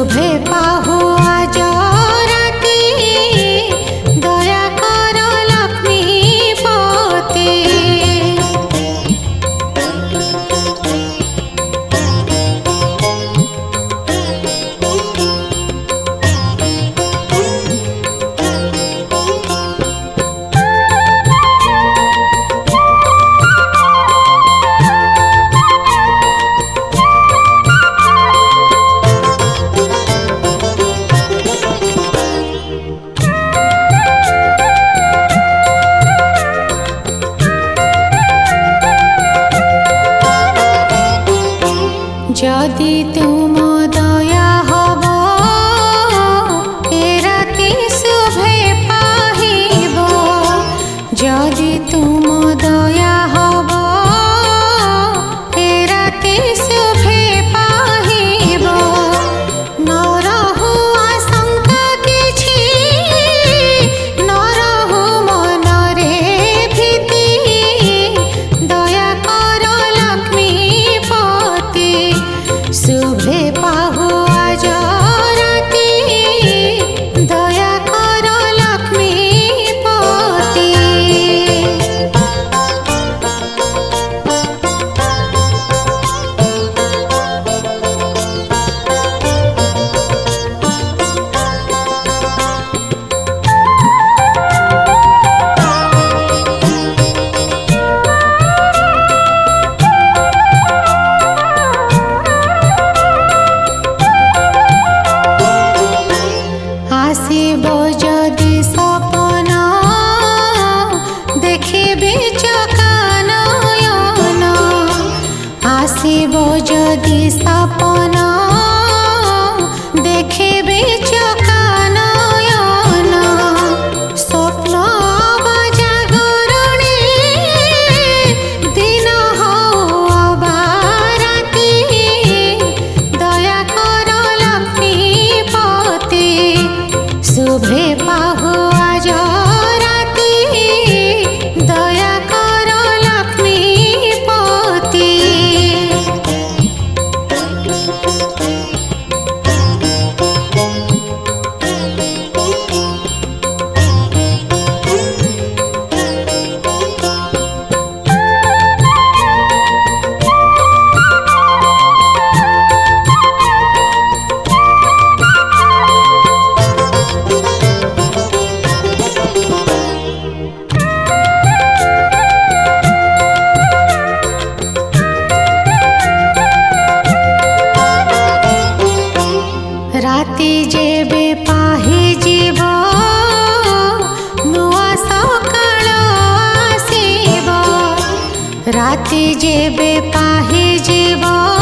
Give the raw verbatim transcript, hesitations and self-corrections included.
शुभे पाहुआ जराती दया कर लक्ष्मीपति। जदि तुम दया हब ए राति शुभे पाहिब। जदि तुम दया हब ए राति शुभे पाहिब। न रहु आशंका किछि न रहु मनरे भीति। दया कर लक्ष्मीपति शुभे पाहुआ जराती दया कर लक्ष्मीपति। आसिब जदि सपन देखिबे चकानयन। आसिब जदि सपन देखिबे चकानयन। स्वप्न बा जागरणे दिन हौ अबा राति। दया कर लक्ष्मीपति शुभे पाहुआ जराती दया कर लक्ष्मीपति। राति जेबे पाहि जीव नुआ सकाळ आसिब। राति जेबे पाहि जीव